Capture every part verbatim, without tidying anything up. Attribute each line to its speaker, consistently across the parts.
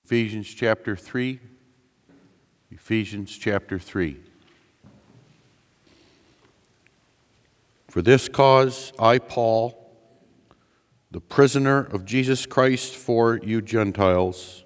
Speaker 1: Ephesians chapter three. Ephesians chapter three. For this cause I, Paul, the prisoner of Jesus Christ for you Gentiles,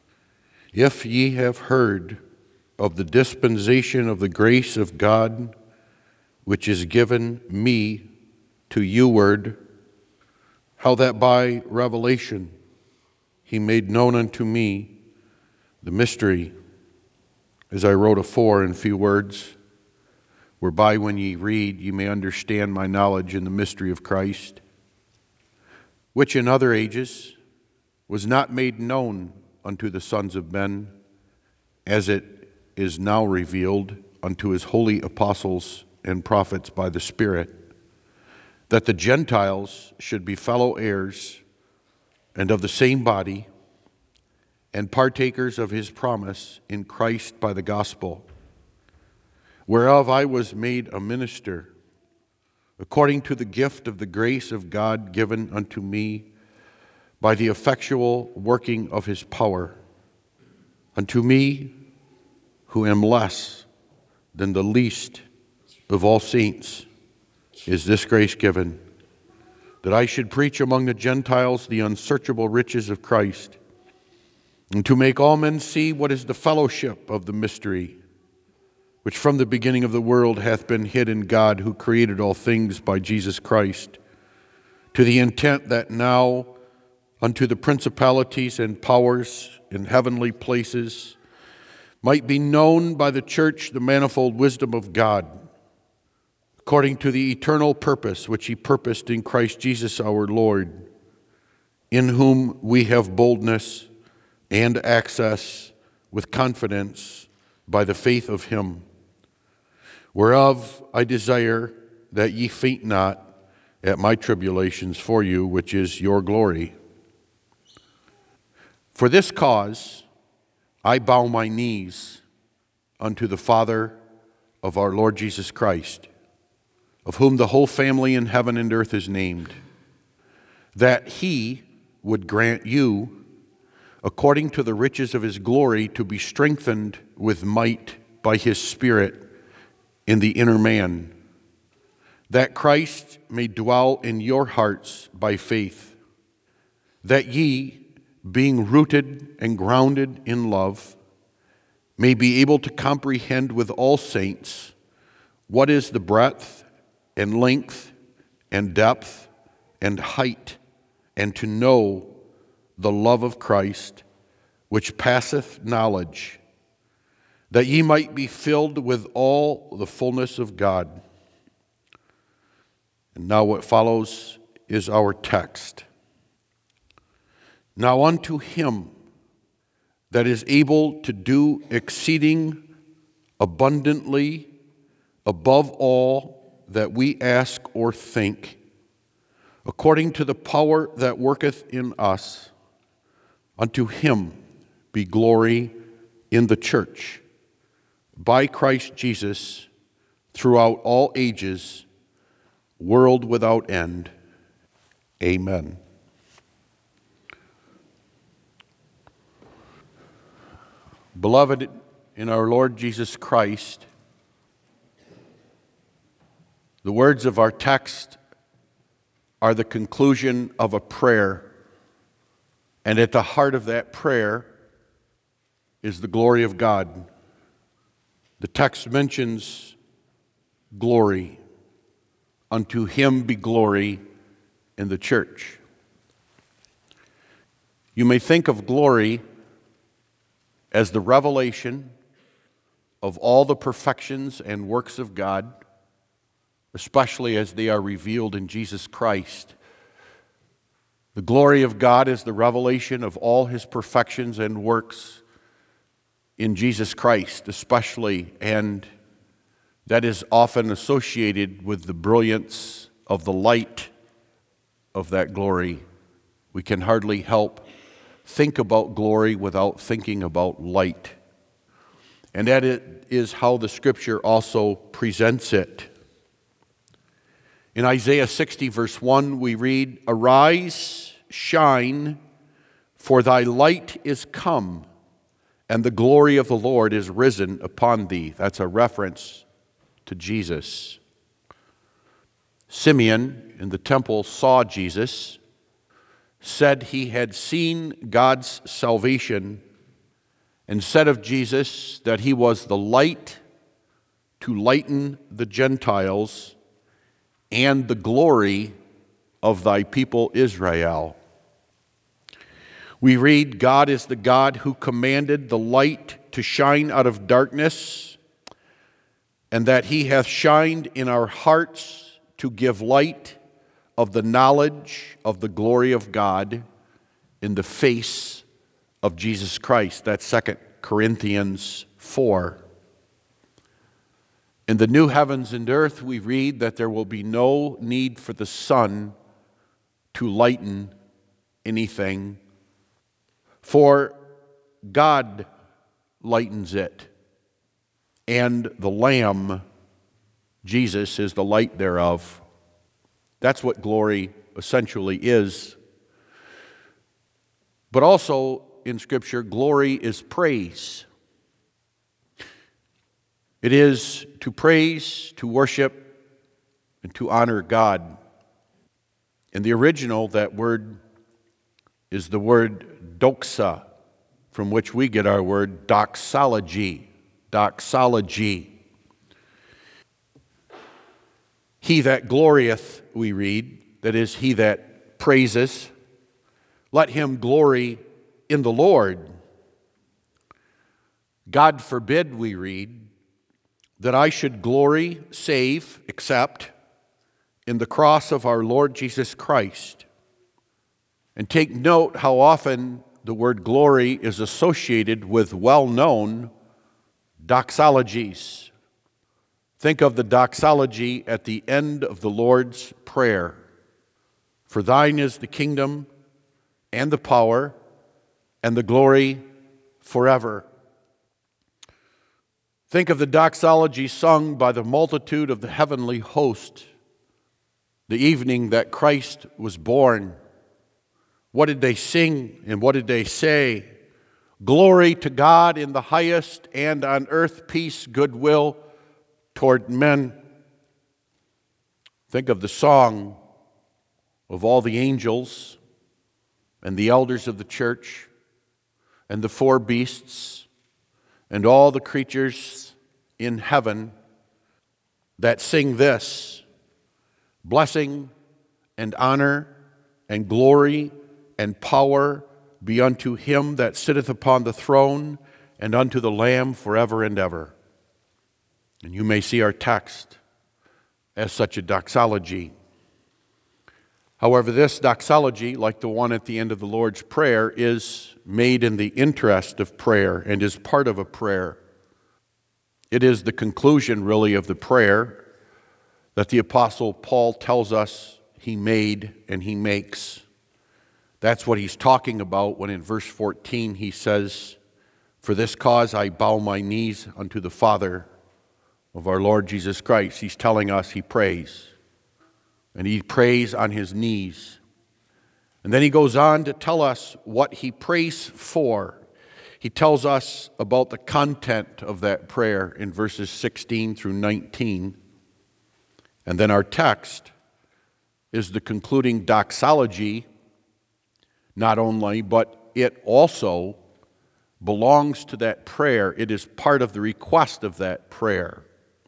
Speaker 1: if ye have heard of the dispensation of the grace of God, which is given me to youward, how that by revelation he made known unto me the mystery, as I wrote afore in few words, whereby when ye read ye may understand my knowledge in the mystery of Christ, which in other ages was not made known unto the sons of men, as it is now revealed unto his holy apostles and prophets by the Spirit, that the Gentiles should be fellow heirs and of the same body, and partakers of his promise in Christ by the gospel, whereof I was made a minister, according to the gift of the grace of God given unto me by the effectual working of his power. Unto me, who am less than the least of all saints, is this grace given, that I should preach among the Gentiles the unsearchable riches of Christ, and to make all men see what is the fellowship of the mystery, which from the beginning of the world hath been hid in God, who created all things by Jesus Christ, to the intent that now unto the principalities and powers in heavenly places might be known by the church the manifold wisdom of God, according to the eternal purpose which he purposed in Christ Jesus our Lord, in whom we have boldness and access with confidence by the faith of him, whereof I desire that ye faint not at my tribulations for you, which is your glory. For this cause I bow my knees unto the Father of our Lord Jesus Christ, of whom the whole family in heaven and earth is named, that he would grant you, according to the riches of his glory, to be strengthened with might by his Spirit in the inner man, that Christ may dwell in your hearts by faith, that ye, being rooted and grounded in love, may be able to comprehend with all saints what is the breadth and length and depth and height, and to know the love of Christ, which passeth knowledge, that ye might be filled with all the fullness of God. And now what follows is our text. Now unto him that is able to do exceeding abundantly above all that we ask or think, according to the power that worketh in us, unto him be glory in the church, by Christ Jesus, throughout all ages, world without end. Amen. Beloved in our Lord Jesus Christ, the words of our text are the conclusion of a prayer, and at the heart of that prayer is the glory of God. The text mentions glory. Unto him be glory in the church. You may think of glory as the revelation of all the perfections and works of God, especially as they are revealed in Jesus Christ. The glory of God is the revelation of all his perfections and works in Jesus Christ, especially, and that is often associated with the brilliance of the light of that glory. We can hardly help think about glory without thinking about light. And that is how the Scripture also presents it. In Isaiah sixty, verse one, we read, "Arise, shine, for thy light is come, and the glory of the Lord is risen upon thee. That's a reference to Jesus. Simeon in the temple saw Jesus, said he had seen God's salvation, and said of Jesus that he was the light to lighten the Gentiles and the glory of thy people Israel. We read, God is the God who commanded the light to shine out of darkness, and that he hath shined in our hearts to give light of the knowledge of the glory of God in the face of Jesus Christ. That's Second Corinthians four. In the new heavens and earth, we read that there will be no need for the sun to lighten anything, for God lightens it, and the Lamb, Jesus, is the light thereof. That's what glory essentially is. But also in Scripture, glory is praise. It is to praise, to worship, and to honor God. In the original, that word is the word doxa, from which we get our word doxology. Doxology. He that glorieth, we read, that is, he that praises, let him glory in the Lord. God forbid, we read, that I should glory, save, except in the cross of our Lord Jesus Christ. And take note how often the word glory is associated with well-known doxologies. Think of the doxology at the end of the Lord's Prayer. For thine is the kingdom and the power and the glory forever. Think of the doxology sung by the multitude of the heavenly host the evening that Christ was born. What did they sing and what did they say? Glory to God in the highest, and on earth peace, goodwill toward men. Think of the song of all the angels and the elders of the church and the four beasts and all the creatures in heaven that sing this: blessing and honor and glory and power be unto him that sitteth upon the throne and unto the Lamb forever and ever. And you may see our text as such a doxology. However, this doxology, like the one at the end of the Lord's Prayer, is made in the interest of prayer and is part of a prayer. It is the conclusion, really, of the prayer that the Apostle Paul tells us he made and he makes. That's what he's talking about when in verse fourteen he says, "For this cause I bow my knees unto the Father of our Lord Jesus Christ." He's telling us he prays. And he prays on his knees. And then he goes on to tell us what he prays for. He tells us about the content of that prayer in verses sixteen through nineteen. And then our text is the concluding doxology, not only, but it also belongs to that prayer. It is part of the request of that prayer.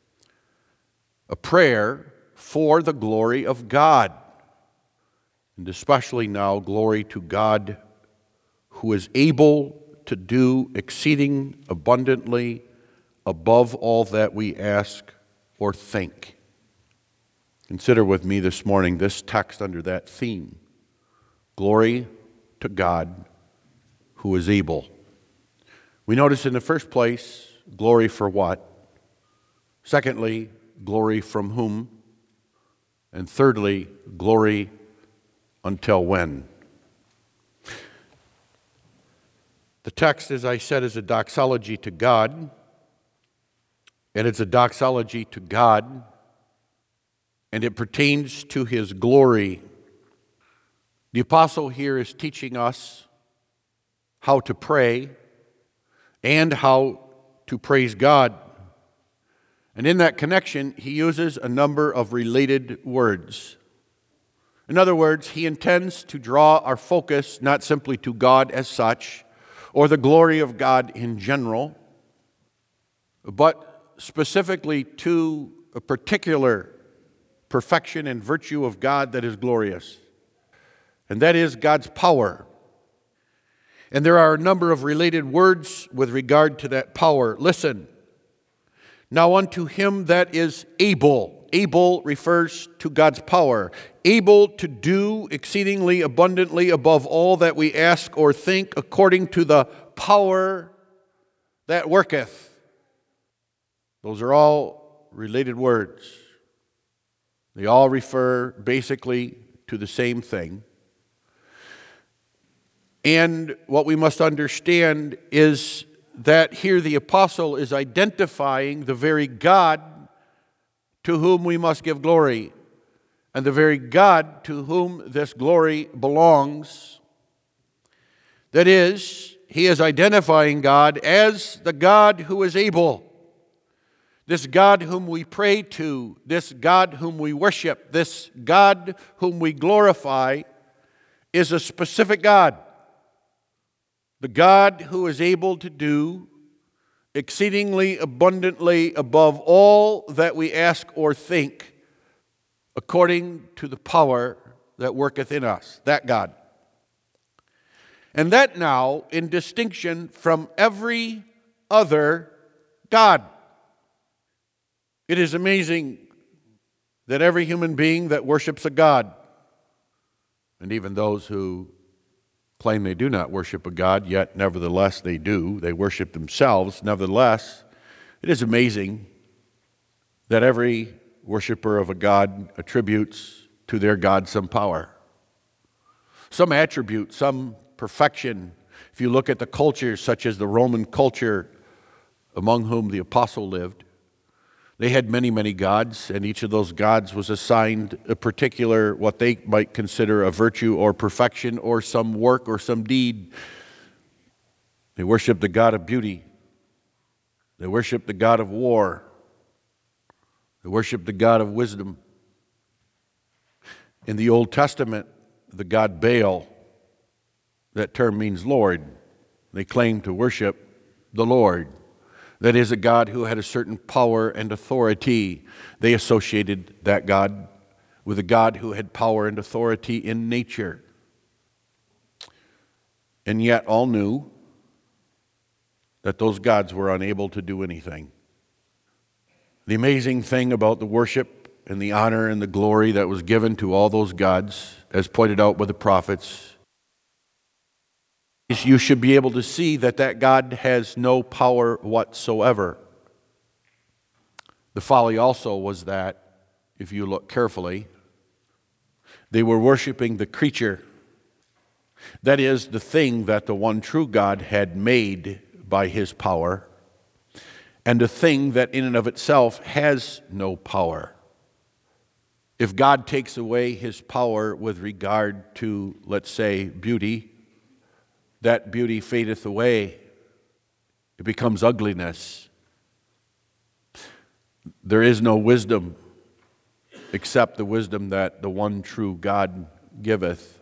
Speaker 1: A prayer for the glory of God, and especially now, glory to God who is able to do exceeding abundantly above all that we ask or think. Consider with me this morning this text under that theme: glory to God who is able. We notice in the first place, glory for what? Secondly, glory from whom? And thirdly, glory until when? The text, as I said, is a doxology to God, and it's a doxology to God, and it pertains to his glory. The apostle here is teaching us how to pray, and how to praise God. And in that connection, he uses a number of related words. In other words, he intends to draw our focus not simply to God as such, or the glory of God in general, but specifically to a particular perfection and virtue of God that is glorious. And that is God's power. And there are a number of related words with regard to that power. Listen. Now unto him that is able. Able refers to God's power. Able to do exceedingly abundantly above all that we ask or think, according to the power that worketh. Those are all related words. They all refer basically to the same thing. And what we must understand is that here the apostle is identifying the very God to whom we must give glory, and the very God to whom this glory belongs. That is, he is identifying God as the God who is able. This God whom we pray to, this God whom we worship, this God whom we glorify is a specific God. The God who is able to do exceedingly abundantly above all that we ask or think, according to the power that worketh in us. That God. And that now in distinction from every other God. It is amazing that every human being that worships a God, and even those who claim they do not worship a God, yet nevertheless they do. They worship themselves. Nevertheless, it is amazing that every worshiper of a God attributes to their God some power, some attribute, some perfection. If you look at the cultures such as the Roman culture among whom the apostle lived, they had many, many gods, and each of those gods was assigned a particular, what they might consider a virtue or perfection or some work or some deed. They worshiped the God of beauty. They worshiped the God of war. They worshiped the God of wisdom. In the Old Testament, the god Baal, that term means Lord. They claimed to worship the Lord. That is, a God who had a certain power and authority. They associated that God with a God who had power and authority in nature. And yet all knew that those gods were unable to do anything. The amazing thing about the worship and the honor and the glory that was given to all those gods, as pointed out by the prophets, you should be able to see that that God has no power whatsoever. The folly also was that, if you look carefully, they were worshiping the creature. That is, the thing that the one true God had made by his power, and a thing that in and of itself has no power. If God takes away his power with regard to, let's say, beauty, that beauty fadeth away. It becomes ugliness. There is no wisdom except the wisdom that the one true God giveth.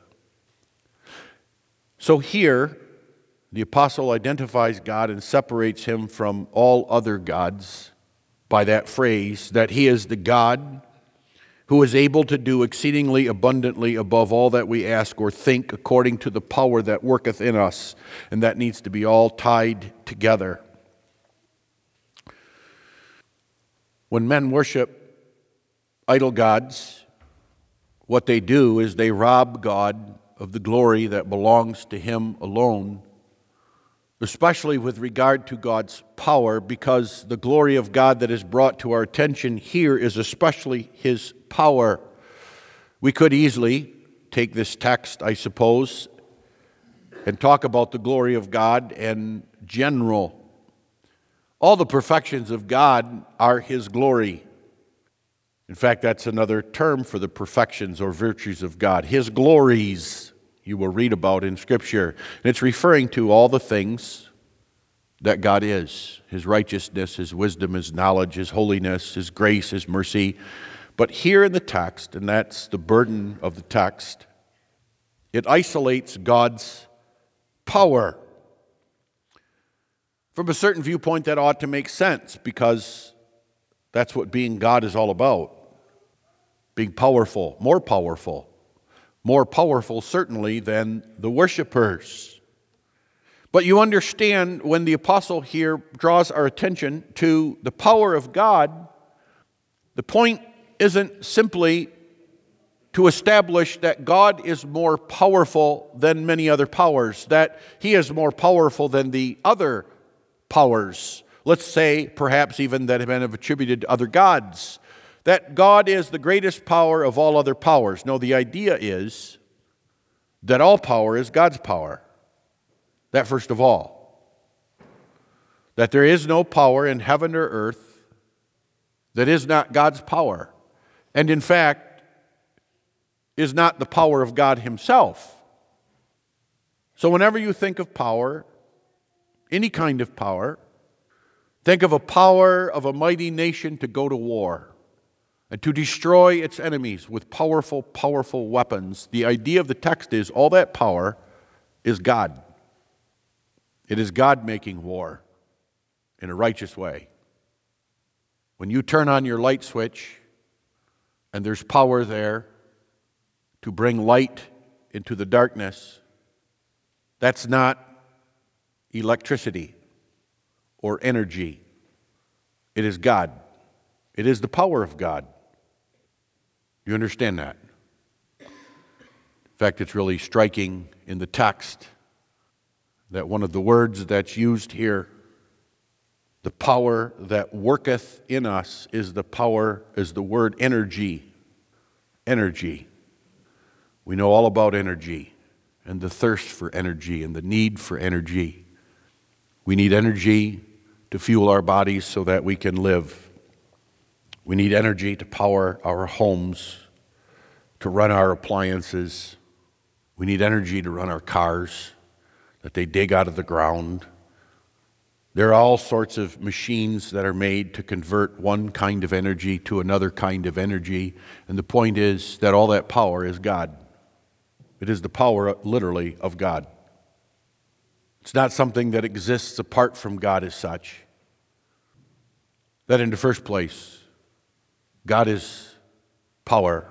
Speaker 1: So here, the apostle identifies God and separates him from all other gods by that phrase that he is the God who is able to do exceedingly abundantly above all that we ask or think, according to the power that worketh in us. And that needs to be all tied together. When men worship idol gods, what they do is they rob God of the glory that belongs to him alone, especially with regard to God's power, because the glory of God that is brought to our attention here is especially his power. We could easily take this text, I suppose, and talk about the glory of God in general. All the perfections of God are his glory. In fact, that's another term for the perfections or virtues of God. His glories, you will read about in Scripture. And it's referring to all the things that God is, His righteousness, His wisdom, His knowledge, His holiness, His grace, His mercy. But here in the text, and that's the burden of the text, it isolates God's power. From a certain viewpoint, that ought to make sense, because that's what being God is all about. Being powerful, more powerful, more powerful certainly than the worshipers. But you understand, when the apostle here draws our attention to the power of God, the point isn't simply to establish that God is more powerful than many other powers, that He is more powerful than the other powers, let's say perhaps even that have been attributed to other gods, that God is the greatest power of all other powers. No, the idea is that all power is God's power. That first of all. That there is no power in heaven or earth that is not God's power, and in fact is not the power of God Himself. So whenever you think of power, any kind of power, think of a power of a mighty nation to go to war and to destroy its enemies with powerful, powerful weapons. The idea of the text is all that power is God. It is God making war in a righteous way. When you turn on your light switch and there's power there to bring light into the darkness, that's not electricity or energy. It is God. It is the power of God. You understand that? In fact, it's really striking in the text that one of the words that's used here, the power that worketh in us, is the power, is the word energy. Energy. We know all about energy and the thirst for energy and the need for energy. We need energy to fuel our bodies so that we can live. We need energy to power our homes, to run our appliances. We need energy to run our cars that they dig out of the ground. There are all sorts of machines that are made to convert one kind of energy to another kind of energy. And the point is that all that power is God. It is the power, literally, of God. It's not something that exists apart from God as such. That in the first place, God is power.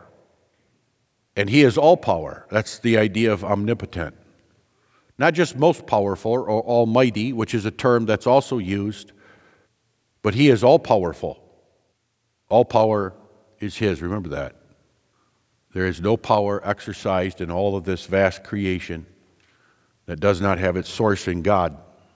Speaker 1: And He is all power. That's the idea of omnipotent. Not just most powerful or almighty, which is a term that's also used, but He is all powerful. All power is His. Remember that. There is no power exercised in all of this vast creation that does not have its source in God.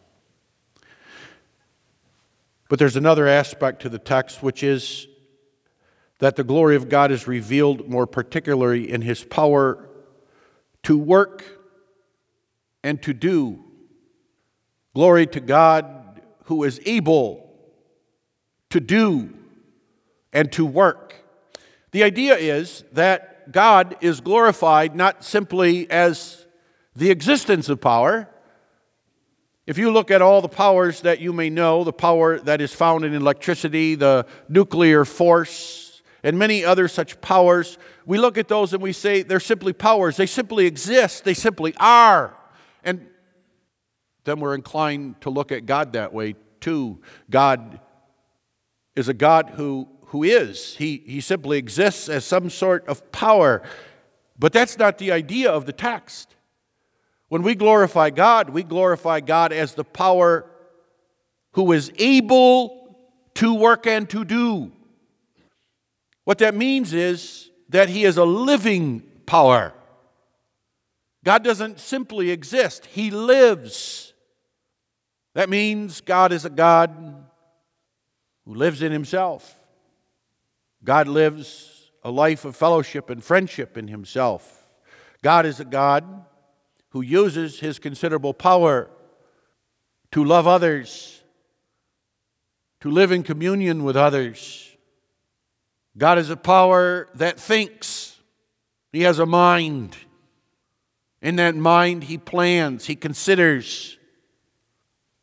Speaker 1: But there's another aspect to the text, which is that the glory of God is revealed more particularly in His power to work and to do. Glory to God who is able to do and to work. The idea is that God is glorified not simply as the existence of power. If you look at all the powers that you may know, the power that is found in electricity, the nuclear force, and many other such powers, we look at those and we say they're simply powers. They simply exist. They simply are. And then we're inclined to look at God that way too. God is a God who, who is. He, he simply exists as some sort of power. But that's not the idea of the text. When we glorify God, we glorify God as the power who is able to work and to do. What that means is that He is a living power. God doesn't simply exist. He lives. That means God is a God who lives in Himself. God lives a life of fellowship and friendship in Himself. God is a God who uses His considerable power to love others, to live in communion with others. God is a power that thinks. He has a mind. In that mind, He plans, He considers.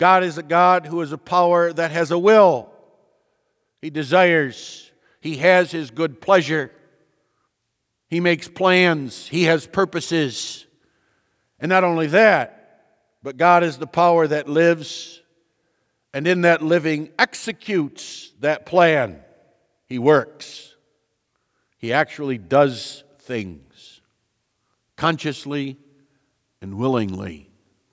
Speaker 1: God is a God who is a power that has a will. He desires. He has His good pleasure. He makes plans. He has purposes. And not only that, but God is the power that lives, and in that living executes that plan. He works. He actually does things consciously and willingly.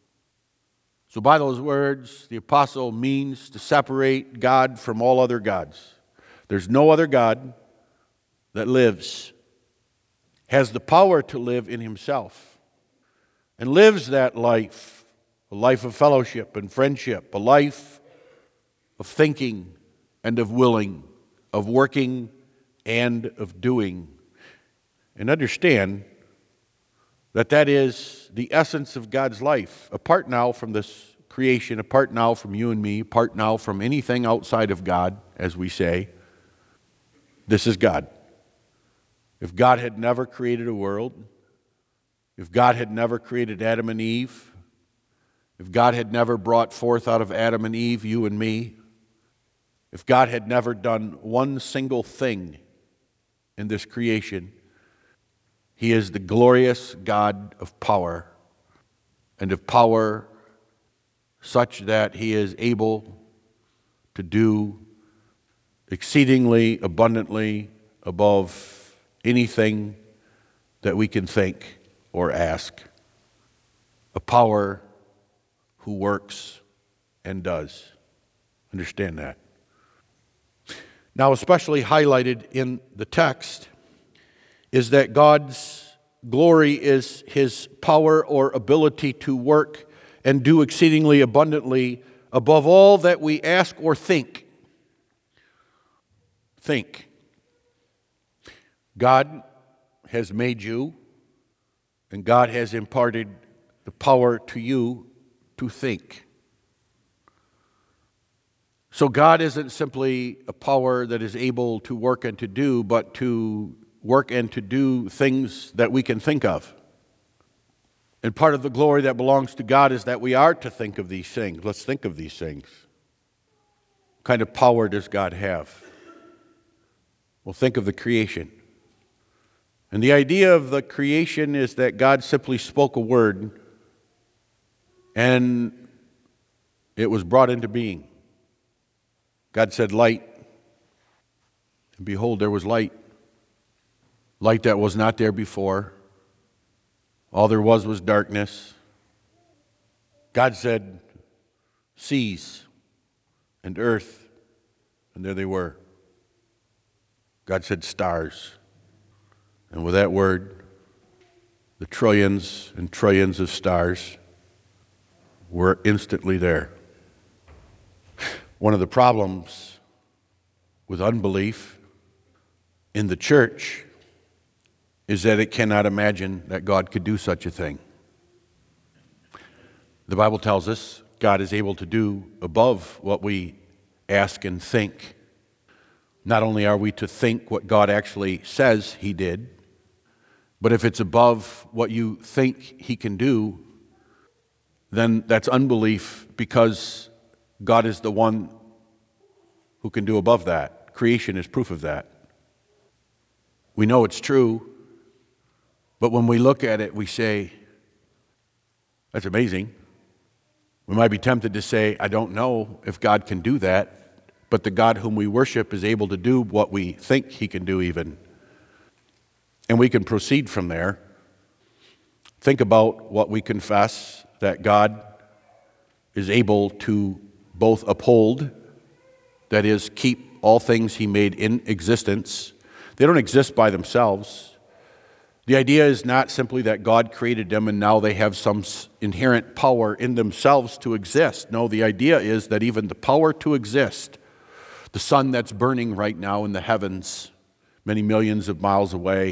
Speaker 1: So by those words, the apostle means to separate God from all other gods. There's no other God that lives, has the power to live in Himself, and lives that life, a life of fellowship and friendship, a life of thinking and of willing, of working and of doing. And understand that that is the essence of God's life, apart now from this creation, apart now from you and me, apart now from anything outside of God, as we say. This is God. If God had never created a world, if God had never created Adam and Eve, if God had never brought forth out of Adam and Eve you and me, if God had never done one single thing in this creation, He is the glorious God of power, and of power such that He is able to do exceedingly abundantly above anything that we can think or ask. A power who works and does. Understand that. Now, especially highlighted in the text is that God's glory is His power or ability to work and do exceedingly abundantly above all that we ask or think. Think. God has made you, and God has imparted the power to you to think. So God isn't simply a power that is able to work and to do, but to work and to do things that we can think of. And part of the glory that belongs to God is that we are to think of these things. Let's think of these things. What kind of power does God have? Well, think of the creation. And the idea of the creation is that God simply spoke a word and it was brought into being. God said, "Light," and behold, there was light. Light that was not there before. All there was was darkness. God said, "Seas and earth," and there they were. God said, "Stars." And with that word, the trillions and trillions of stars were instantly there. One of the problems with unbelief in the church is that it cannot imagine that God could do such a thing. The Bible tells us God is able to do above what we ask and think. Not only are we to think what God actually says He did, but if it's above what you think He can do, then that's unbelief, because God is the one who can do above that. Creation is proof of that. We know it's true, but when we look at it, we say, "That's amazing." We might be tempted to say, "I don't know if God can do that," but the God whom we worship is able to do what we think He can do even. And we can proceed from there. Think about what we confess, that God is able to both uphold, that is, keep all things He made in existence. They don't exist by themselves. The idea is not simply that God created them and now they have some inherent power in themselves to exist. No, the idea is that even the power to exist, the sun that's burning right now in the heavens, many millions of miles away,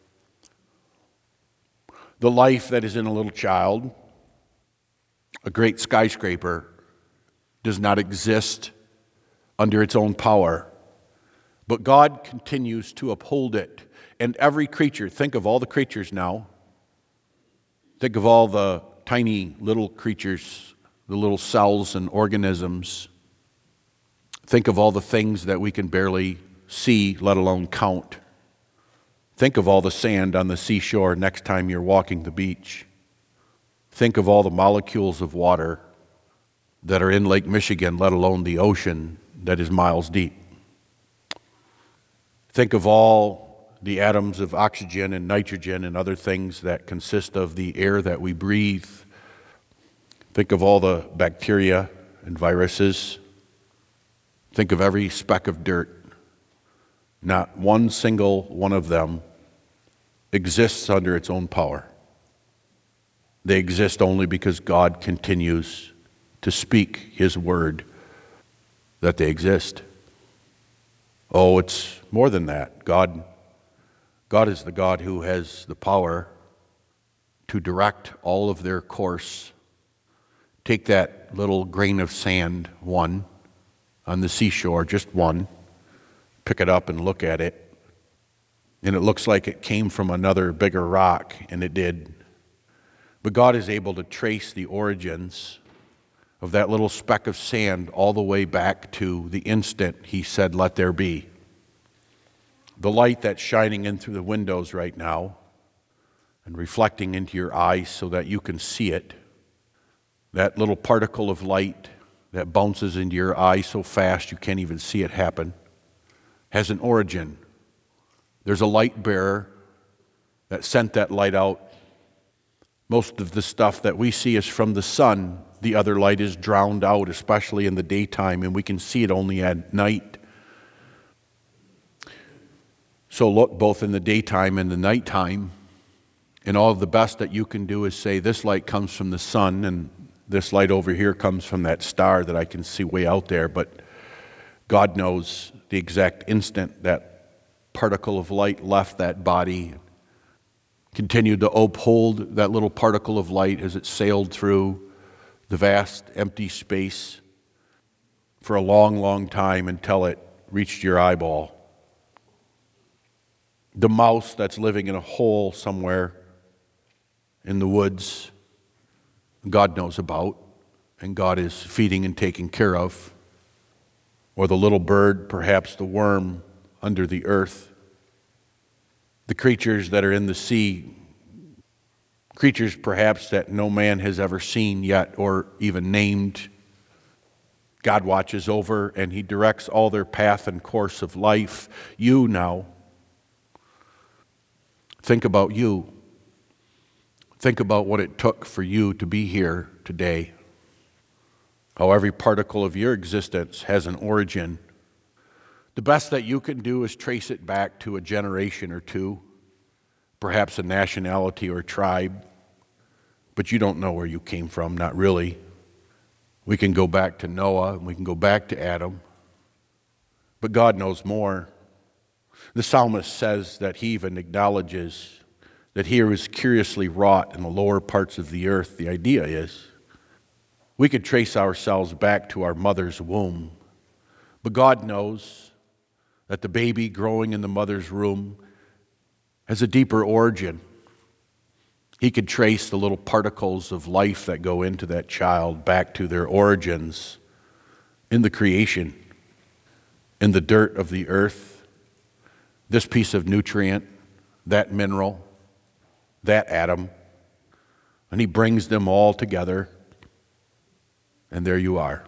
Speaker 1: the life that is in a little child, a great skyscraper, does not exist under its own power, but God continues to uphold it. And every creature, think of all the creatures now, think of all the tiny little creatures the little cells and organisms. Think of all the things that we can barely see, let alone count. Think of all the sand on the seashore next time you're walking the beach. Think of all the molecules of water that are in Lake Michigan, let alone the ocean that is miles deep. Think of all the atoms of oxygen and nitrogen and other things that consist of the air that we breathe. Think of all the bacteria and viruses. Think of every speck of dirt. Not one single one of them exists under its own power. They exist only because God continues to speak His word that they exist. Oh, it's more than that. God, God is the God who has the power to direct all of their course. Take that little grain of sand, one, on the seashore, just one, pick it up and look at it, and it looks like it came from another bigger rock, and it did. But God is able to trace the origins of that little speck of sand all the way back to the instant He said, "Let there be." The light that's shining in through the windows right now and reflecting into your eyes so that you can see it, that little particle of light that bounces into your eye so fast you can't even see it happen, has an origin. There's a light bearer that sent that light out. Most of the stuff that we see is from the sun. The other light is drowned out, especially in the daytime, and we can see it only at night. So look both in the daytime and the nighttime, and all the best that you can do is say, this light comes from the sun, and this light over here comes from that star that I can see way out there, but God knows the exact instant that particle of light left that body, continued to uphold that little particle of light as it sailed through the vast empty space for a long, long time until it reached your eyeball. The mouse that's living in a hole somewhere in the woods, God knows about, and God is feeding and taking care of. Or the little bird, perhaps the worm under the earth. The creatures that are in the sea, creatures perhaps that no man has ever seen yet or even named. God watches over and He directs all their path and course of life. You now, think about you. Think about what it took for you to be here today. How every particle of your existence has an origin. The best that you can do is trace it back to a generation or two, perhaps a nationality or tribe, but you don't know where you came from, not really. We can go back to Noah, and we can go back to Adam, but God knows more. The psalmist says that he even acknowledges that He is curiously wrought in the lower parts of the earth. The idea is we could trace ourselves back to our mother's womb, but God knows that the baby growing in the mother's womb has a deeper origin. He could trace the little particles of life that go into that child back to their origins in the creation, in the dirt of the earth, this piece of nutrient, that mineral, that atom, and He brings them all together, and there you are.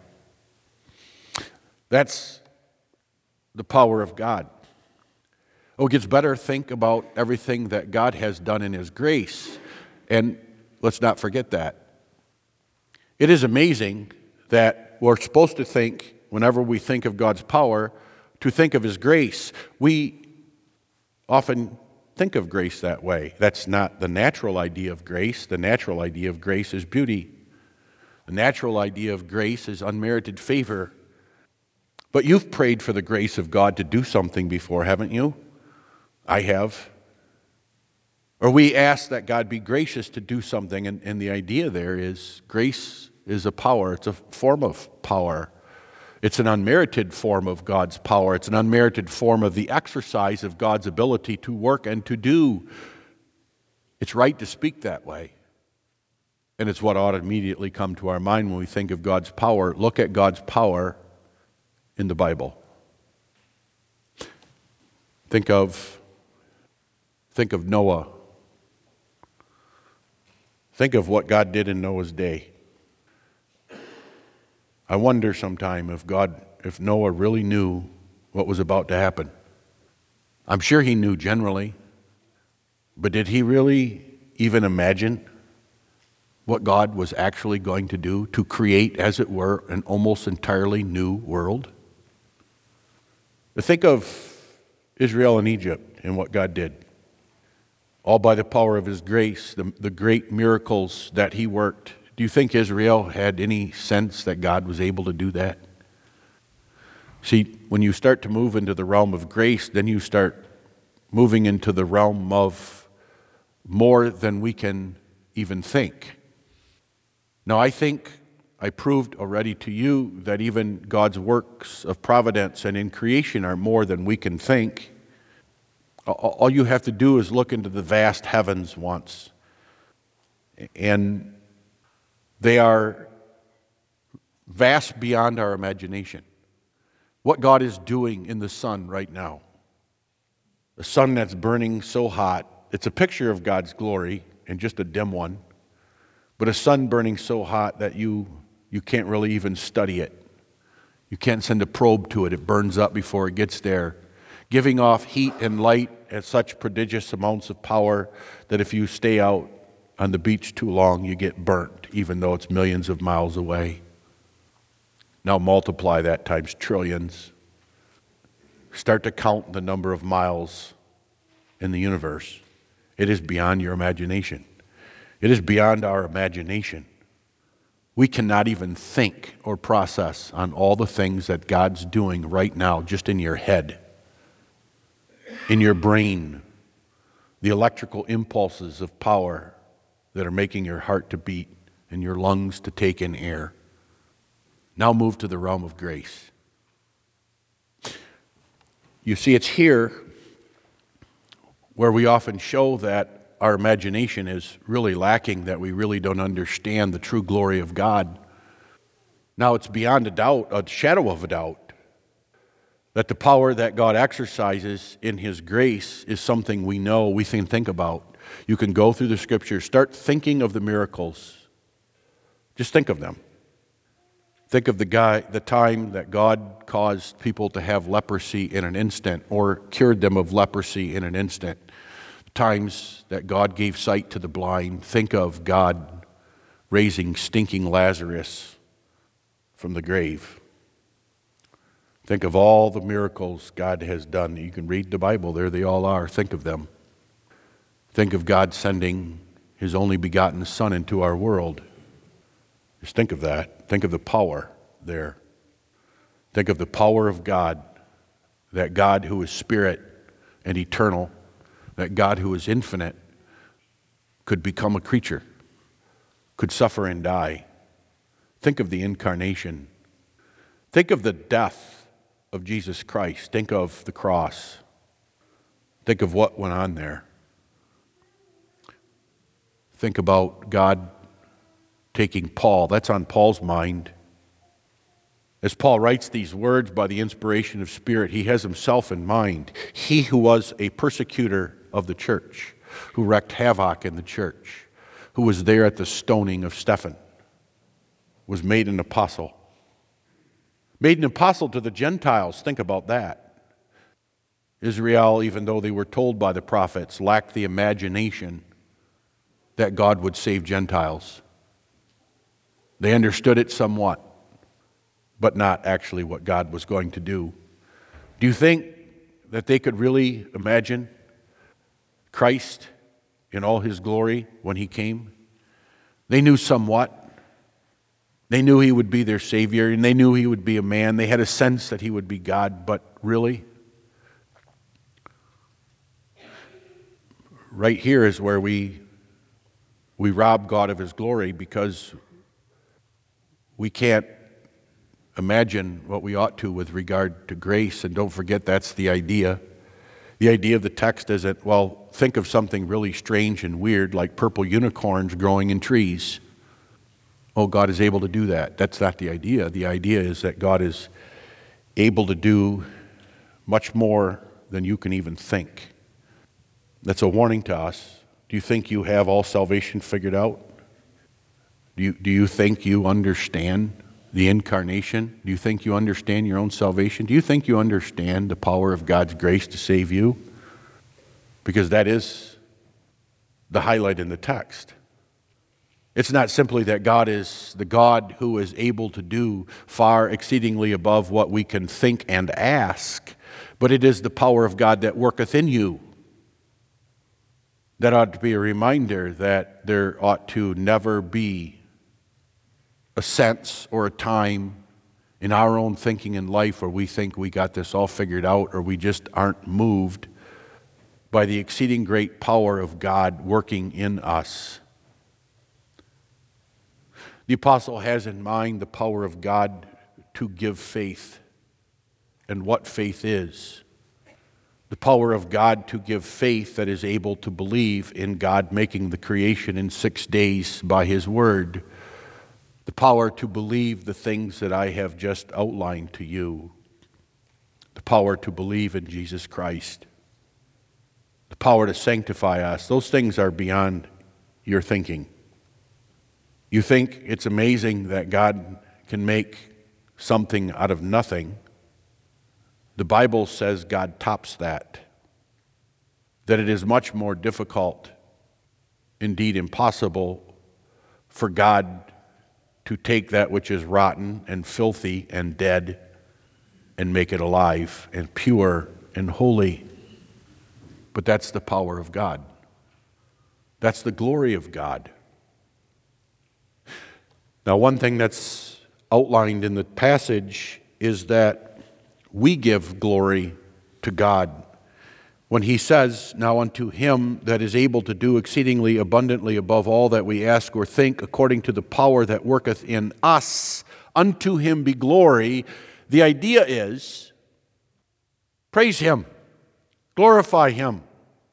Speaker 1: That's the power of God. Oh, it gets better. Think about everything that God has done in His grace. And let's not forget that. It is amazing that we're supposed to think, whenever we think of God's power, to think of His grace. We often think of grace that way. That's not the natural idea of grace. The natural idea of grace is beauty. The natural idea of grace is unmerited favor. But you've prayed for the grace of God to do something before, haven't you? I have. Or we ask that God be gracious to do something, and, and the idea there is grace is a power. It's a form of power. It's an unmerited form of God's power. It's an unmerited form of the exercise of God's ability to work and to do. It's right to speak that way. And it's what ought to immediately come to our mind when we think of God's power. Look at God's power in the Bible. Think of, think of Noah. Think of what God did in Noah's day. I wonder sometime if God, if Noah really knew what was about to happen. I'm sure he knew generally, but did he really even imagine what God was actually going to do to create, as it were, an almost entirely new world? Think of Israel and Egypt and what God did. All by the power of His grace, the, the great miracles that He worked. Do you think Israel had any sense that God was able to do that? See, when you start to move into the realm of grace, then you start moving into the realm of more than we can even think. Now, I think I proved already to you that even God's works of providence and in creation are more than we can think. All you have to do is look into the vast heavens once, and they are vast beyond our imagination. What God is doing in the sun right now, the sun that's burning so hot, it's a picture of God's glory and just a dim one, but a sun burning so hot that you, you can't really even study it. You can't send a probe to it. It burns up before it gets there, giving off heat and light at such prodigious amounts of power that if you stay out on the beach too long, you get burnt, even though it's millions of miles away. Now multiply that times trillions. Start to count the number of miles in the universe. It is beyond your imagination. It is beyond our imagination. We cannot even think or process on all the things that God's doing right now just in your head, in your brain, the electrical impulses of power that are making your heart to beat and your lungs to take in air. Now move to the realm of grace. You see, it's here where we often show that our imagination is really lacking, that we really don't understand the true glory of God. Now it's beyond a doubt, a shadow of a doubt, that the power that God exercises in His grace is something we know, we can think about. You can go through the Scriptures, start thinking of the miracles. Just think of them. Think of the guy, the time that God caused people to have leprosy in an instant, or cured them of leprosy in an instant. Times that God gave sight to the blind. Think of God raising stinking Lazarus from the grave. Think of all the miracles God has done. You can read the Bible, there they all are. Think of them. Think of God sending His only begotten Son into our world. Just think of that. Think of the power there. Think of the power of God, that God who is spirit and eternal, that God who is infinite could become a creature, could suffer and die. Think of the incarnation. Think of the death of Jesus Christ. Think of the cross. Think of what went on there. Think about God taking Paul. That's on Paul's mind. As Paul writes these words by the inspiration of Spirit, he has himself in mind. He who was a persecutor of the church, who wreaked havoc in the church, who was there at the stoning of Stephen, was made an apostle. Made an apostle to the Gentiles. Think about that. Israel, even though they were told by the prophets, lacked the imagination that God would save Gentiles. They understood it somewhat, but not actually what God was going to do. Do you think that they could really imagine Christ in all His glory when He came? They knew somewhat. They knew He would be their Savior, and they knew He would be a man. They had a sense that He would be God, but really? Right here is where we, we rob God of His glory, because we can't imagine what we ought to with regard to grace. And don't forget, that's the idea. The idea of the text isn't, well, think of something really strange and weird like purple unicorns growing in trees. oh, God is able to do that. That's not the idea. The idea is that God is able to do much more than you can even think. That's a warning to us. Do you think you have all salvation figured out? Do you, do you think you understand the incarnation? Do you think you understand your own salvation? Do you think you understand the power of God's grace to save you? Because that is the highlight in the text. It's not simply that God is the God who is able to do far exceedingly above what we can think and ask, but it is the power of God that worketh in you. That ought to be a reminder that there ought to never be a sense or a time in our own thinking in life where we think we got this all figured out, or we just aren't moved by the exceeding great power of God working in us. The apostle has in mind the power of God to give faith, and what faith is. The power of God to give faith that is able to believe in God making the creation in six days by His word. The power to believe the things that I have just outlined to you. The power to believe in Jesus Christ. The power to sanctify us. Those things are beyond your thinking. You think it's amazing that God can make something out of nothing. The Bible says God tops that. That it is much more difficult, indeed impossible, for God to take that which is rotten and filthy and dead and make it alive and pure and holy. But that's the power of God. That's the glory of God. Now, one thing that's outlined in the passage is that we give glory to God. When he says, now unto him that is able to do exceedingly abundantly above all that we ask or think, according to the power that worketh in us, unto him be glory. The idea is, praise him, glorify him.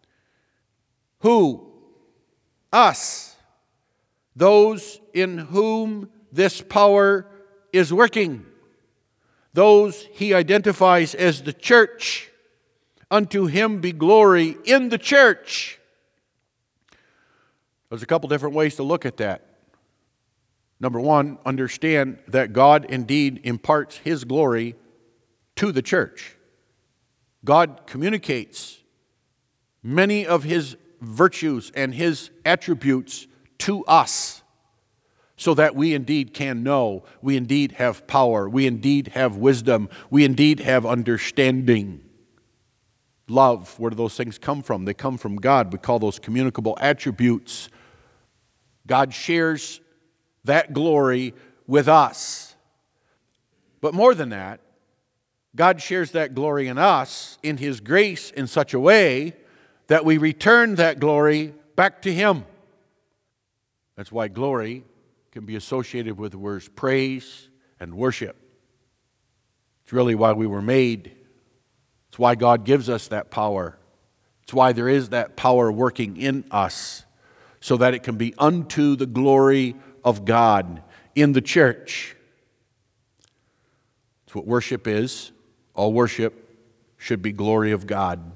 Speaker 1: Who? Us. Those in whom this power is working. Those he identifies as the church. Unto him be glory in the church. There's a couple different ways to look at that. Number one, understand that God indeed imparts his glory to the church. God communicates many of his virtues and his attributes to us so that we indeed can know, we indeed have power, we indeed have wisdom, we indeed have understanding. Love, where do those things come from? They come from God. We call those communicable attributes. God shares that glory with us. But more than that, God shares that glory in us in his grace in such a way that we return that glory back to him. That's why glory can be associated with the words praise and worship. It's really why we were made. It's why God gives us that power. It's why there is that power working in us so that it can be unto the glory of God in the church. It's what worship is. All worship should be glory of God.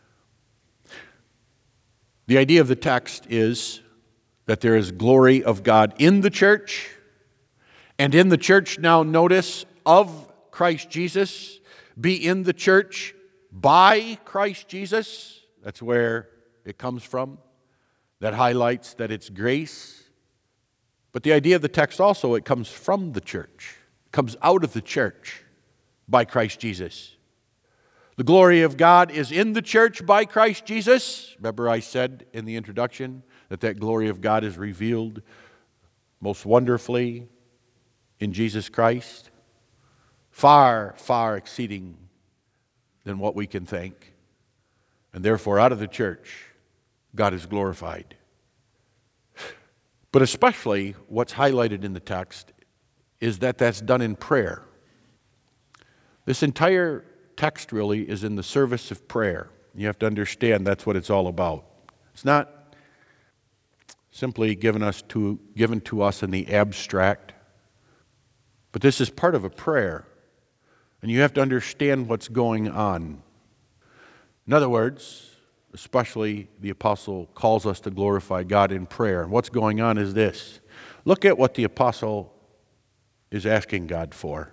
Speaker 1: The idea of the text is that there is glory of God in the church, and in the church, now notice, of Christ Jesus, be in the church by Christ Jesus. That's where it comes from. That highlights that it's grace. But the idea of the text also, it comes from the church. It comes out of the church by Christ Jesus. The glory of God is in the church by Christ Jesus. Remember I said in the introduction that that glory of God is revealed most wonderfully in Jesus Christ. Far, far exceeding than what we can think. And therefore, out of the church, God is glorified. But especially what's highlighted in the text is that that's done in prayer. This entire text really is in the service of prayer. You have to understand that's what it's all about. It's not simply given us to given to us in the abstract. But this is part of a prayer, and you have to understand what's going on. In other words, especially the apostle calls us to glorify God in prayer. And what's going on is this. Look at what the apostle is asking God for.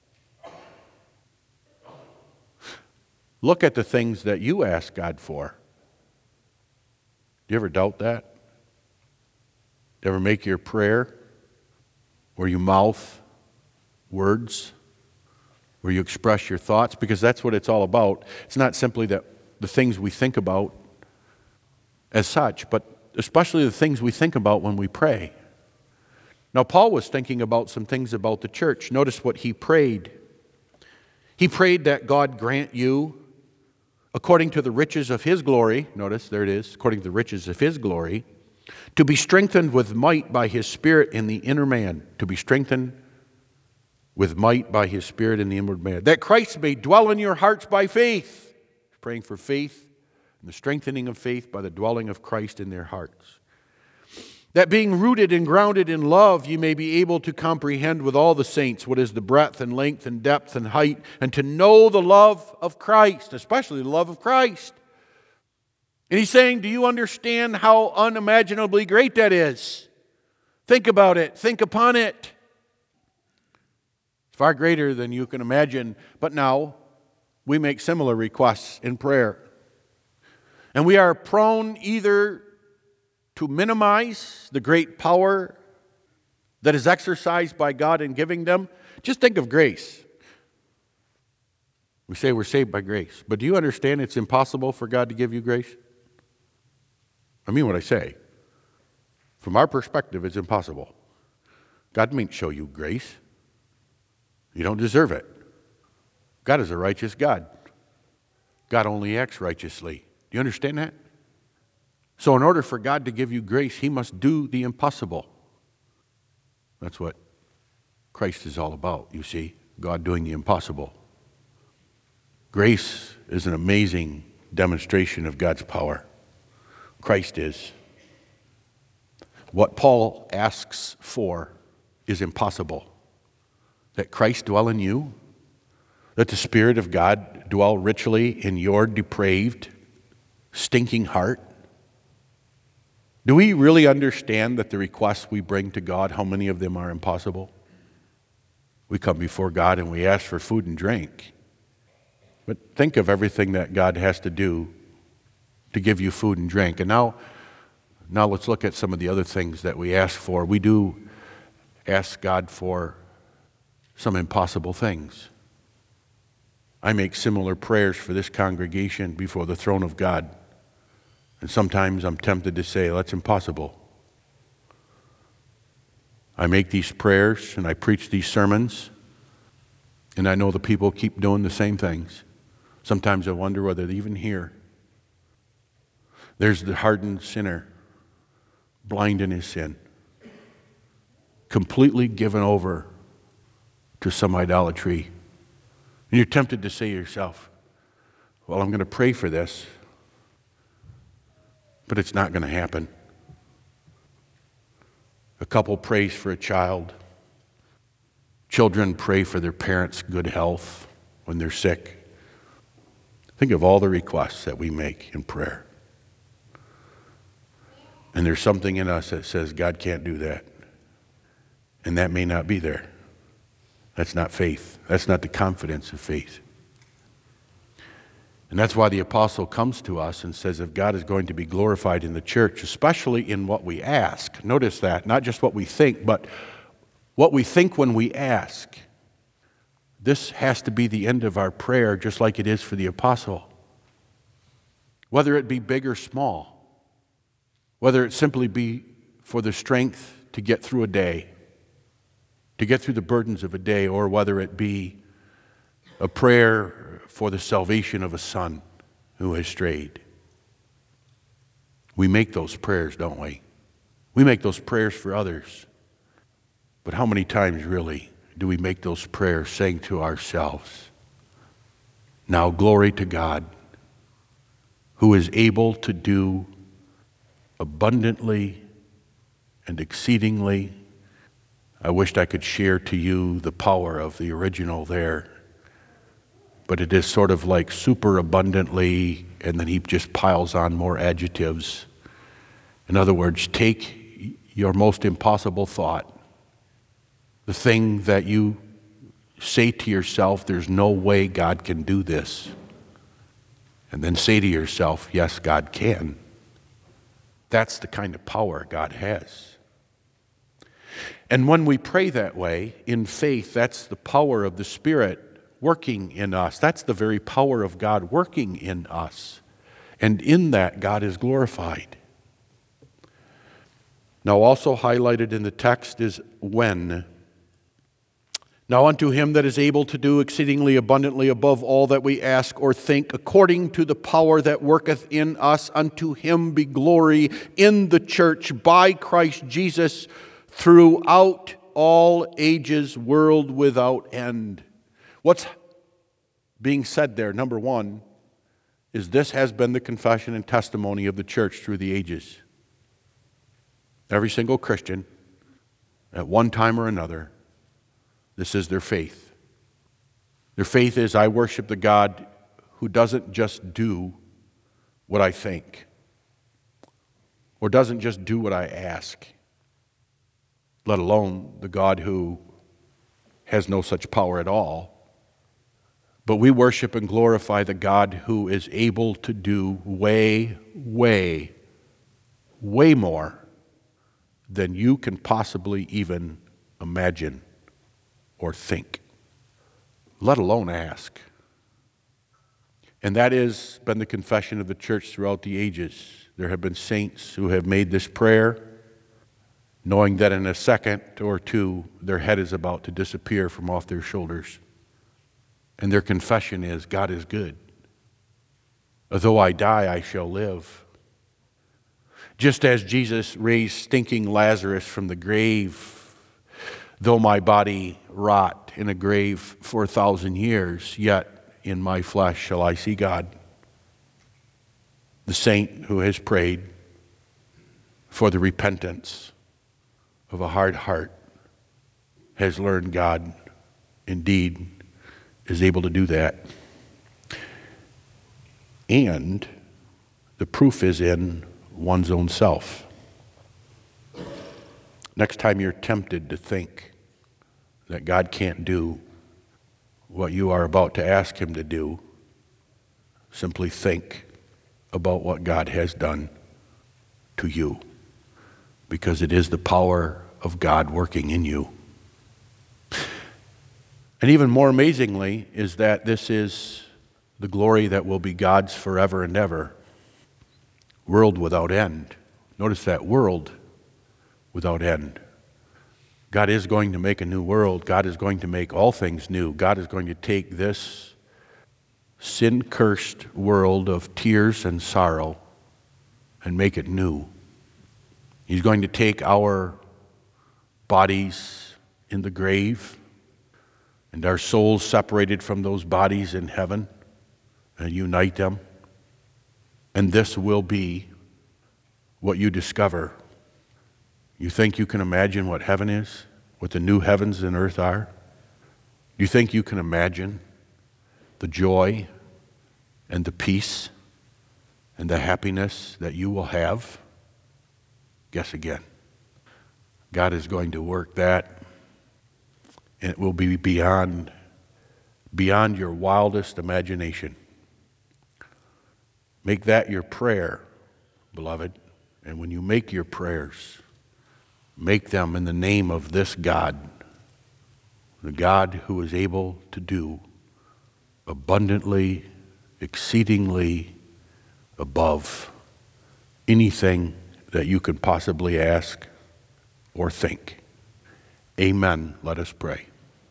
Speaker 1: Look at the things that you ask God for. Do you ever doubt that? Do you ever make your prayer where you mouth words, where you express your thoughts? Because that's what it's all about. It's not simply that the things we think about as such, but especially the things we think about when we pray. Now, Paul was thinking about some things about the church. Notice what he prayed. He prayed that God grant you, according to the riches of his glory, notice, there it is, according to the riches of his glory, to be strengthened with might by his Spirit in the inner man, to be strengthened with might by his Spirit in the inward man, that Christ may dwell in your hearts by faith. Praying for faith and the strengthening of faith by the dwelling of Christ in their hearts. That being rooted and grounded in love, you may be able to comprehend with all the saints what is the breadth and length and depth and height, and to know the love of Christ, especially the love of Christ. And he's saying, do you understand how unimaginably great that is? Think about it. Think upon it. It's far greater than you can imagine. But now, we make similar requests in prayer. And we are prone either to minimize the great power that is exercised by God in giving them. Just think of grace. We say we're saved by grace. But do you understand it's impossible for God to give you grace? I mean what I say. From our perspective, it's impossible. God mayn't show you grace. You don't deserve it. God is a righteous God. God only acts righteously. Do you understand that? So in order for God to give you grace, he must do the impossible. That's what Christ is all about, you see. God doing the impossible. Grace is an amazing demonstration of God's power. Christ is. What Paul asks for is impossible. That Christ dwell in you, that the Spirit of God dwell richly in your depraved, stinking heart. Do we really understand that the requests we bring to God, how many of them are impossible? We come before God and we ask for food and drink. But think of everything that God has to do to give you food and drink. And now, now let's look at some of the other things that we ask for. We do ask God for some impossible things. I make similar prayers for this congregation before the throne of God. And sometimes I'm tempted to say, that's impossible. I make these prayers and I preach these sermons, and I know the people keep doing the same things. Sometimes I wonder whether they even hear. There's the hardened sinner, blind in his sin, completely given over to some idolatry. And you're tempted to say to yourself, well, I'm going to pray for this, but it's not going to happen. A couple prays for a child. Children pray for their parents' good health when they're sick. Think of all the requests that we make in prayer. And there's something in us that says God can't do that. And that may not be there. That's not faith. That's not the confidence of faith. And that's why the apostle comes to us and says if God is going to be glorified in the church, especially in what we ask, notice that, not just what we think, but what we think when we ask. This has to be the end of our prayer, just like it is for the apostle. Whether it be big or small, whether it simply be for the strength to get through a day, to get through the burdens of a day, or whether it be a prayer for the salvation of a son who has strayed. We make those prayers, don't we? We make those prayers for others. But how many times really do we make those prayers saying to ourselves, now glory to God, who is able to do abundantly and exceedingly. I wished I could share to you the power of the original there, but it is sort of like super abundantly, and then he just piles on more adjectives. In other words, take your most impossible thought, the thing that you say to yourself, there's no way God can do this, and then say to yourself, yes, God can. That's the kind of power God has. And when we pray that way, in faith, that's the power of the Spirit working in us. That's the very power of God working in us. And in that, God is glorified. Now, also highlighted in the text is when. Now unto him that is able to do exceedingly abundantly above all that we ask or think, according to the power that worketh in us, unto him be glory in the church by Christ Jesus throughout all ages, world without end. What's being said there, number one, is this has been the confession and testimony of the church through the ages. Every single Christian, at one time or another, this is their faith. Their faith is, I worship the God who doesn't just do what I think, or doesn't just do what I ask, let alone the God who has no such power at all. But we worship and glorify the God who is able to do way, way, way more than you can possibly even imagine or think, let alone ask. And that has been the confession of the church throughout the ages. There have been saints who have made this prayer, knowing that in a second or two, their head is about to disappear from off their shoulders. And their confession is, God is good. Though I die, I shall live. Just as Jesus raised stinking Lazarus from the grave, though my body rot in a grave for a thousand years, yet in my flesh shall I see God. The saint who has prayed for the repentance of a hard heart has learned God indeed is able to do that. And the proof is in one's own self. Next time you're tempted to think that God can't do what you are about to ask him to do, simply think about what God has done to you, because it is the power of God working in you. And even more amazingly is that this is the glory that will be God's forever and ever, world without end. Notice that, world without end. God is going to make a new world. God is going to make all things new. God is going to take this sin-cursed world of tears and sorrow and make it new. He's going to take our bodies in the grave and our souls separated from those bodies in heaven and unite them. And this will be what you discover. You think you can imagine what heaven is? What the new heavens and earth are? Do you think you can imagine the joy and the peace and the happiness that you will have? Guess again. God is going to work that, and it will be beyond, beyond your wildest imagination. Make that your prayer, beloved. And when you make your prayers, make them in the name of this God, the God who is able to do abundantly, exceedingly above anything that you could possibly ask or think. Amen. Let us pray.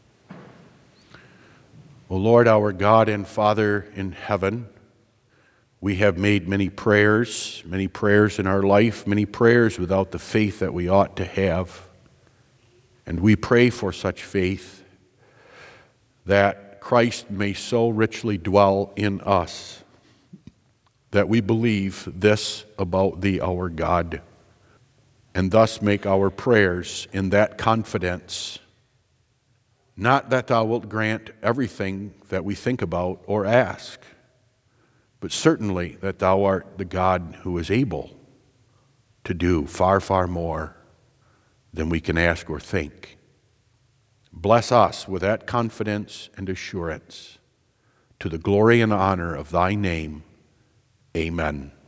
Speaker 1: O Lord, our God and Father in heaven, we have made many prayers, many prayers in our life, many prayers without the faith that we ought to have. And we pray for such faith that Christ may so richly dwell in us that we believe this about thee, our God, and thus make our prayers in that confidence, not that thou wilt grant everything that we think about or ask, but certainly that thou art the God who is able to do far, far more than we can ask or think. Bless us with that confidence and assurance, to the glory and honor of thy name. Amen.